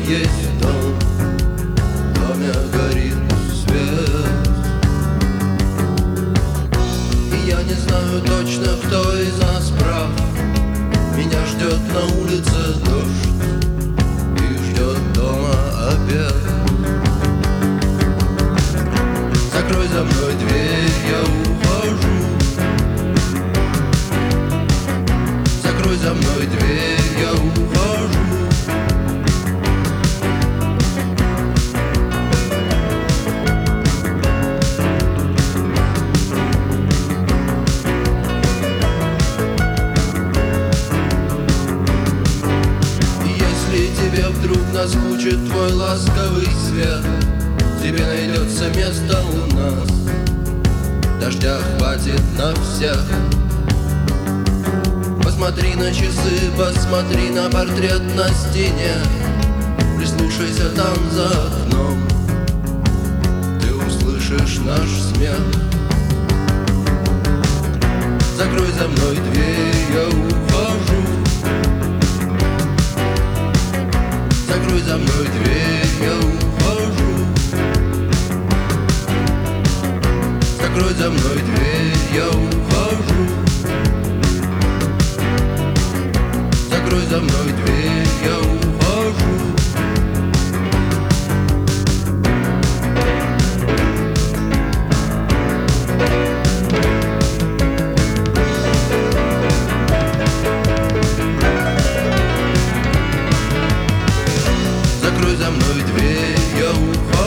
есть дом, в доме горит свет. И я не знаю точно, кто из нас прав. Меня ждет на улице дождь и ждет дома обед. Закрой за мной дверь, я ухожу. Закрой за мной дверь, я ухожу. Если тебе вдруг наскучит твой ласковый свет, тебе найдется место у нас, дождя хватит на всех. Посмотри на часы, посмотри на портрет на стене, прислушайся там за окном, ты услышишь наш смех. Закрой за мной дверь, я ухожу. Закрой за мной дверь, я ухожу. Закрой за мной дверь, я ухожу. Закрой за мной дверь, я ухожу. Закрой за мной дверь, я ухожу.